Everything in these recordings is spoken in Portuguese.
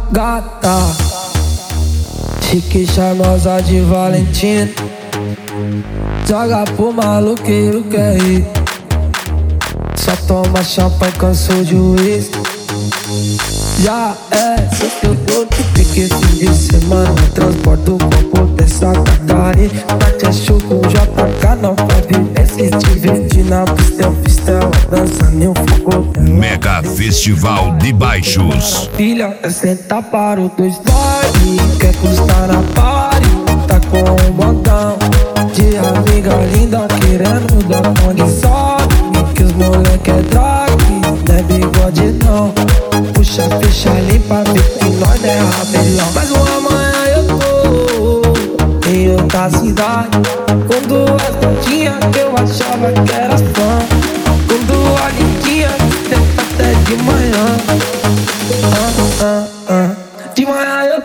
Gata, chique, charmosa de Valentina, joga pro maloqueiro que é ir. Só toma champanhe, cansou de uísque. Já é, só que eu tô de pique fim de semana. Transporto o copo dessa Catarina. Bate a show com JK, não pode ver. Se divertir na pistel, dança nem um fogo. Mega Festival de Baixos. Filha, é sentar para o dois boy. Quer custar na party, tá com um montão de amiga linda querendo dar condição. Que os moleque é drag, não é bigode não. Puxa, fecha, limpa, vê que nós é rabelão. Mas uma manhã eu tô em outra cidade, com duas gatinhas que eu achava que era fã. Com duas lindinhas, tenta até de manhã. De manhã eu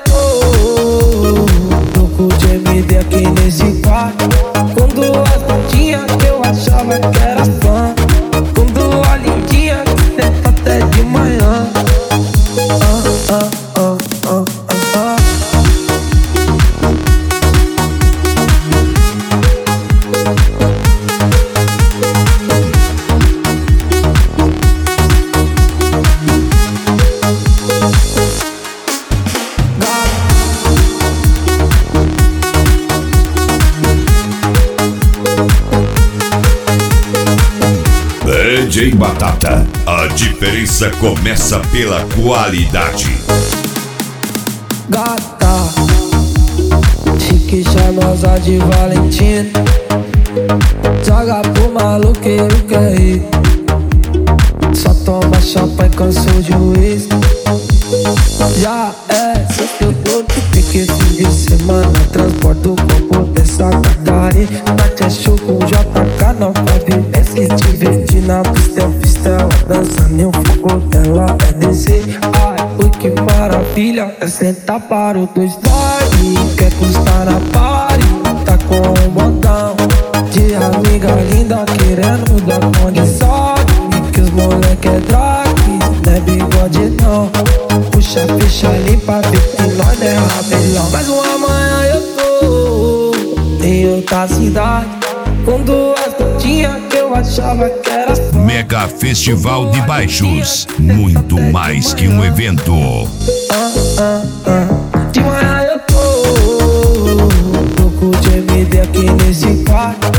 tô com o GMD aqui nesse quarto, com duas gatinhas que eu achava que era fã. Com duas lindinhas, tenta até de manhã. DJ Batata, a diferença começa pela qualidade. Gata, chique, charmosa de Valentina, joga pro maloqueiro que é ir. Só toma champanhe, cansou de uísque. Já é, só que eu tô de pique fim de semana. Transporto o copo dessa Catarina. Bate a show com JK, não pode ver. Se divertir na pistel, dança nem um fogo dela é descer. Ai, ui, que maravilha, é sentar para o dois boy. Quer custar na party, tá com um montão de amiga linda querendo dar condição. Que os moleque é drag, não é bigode não. Puxa, fecha, limpa, vê que nós é rabelão. Mas uma manhã eu tô em outra cidade, com duas gatinhas que eu achava que era fã. Mega Festival de Baixos, muito mais que um evento. De manhã eu tô com o GMD aqui nesse quarto,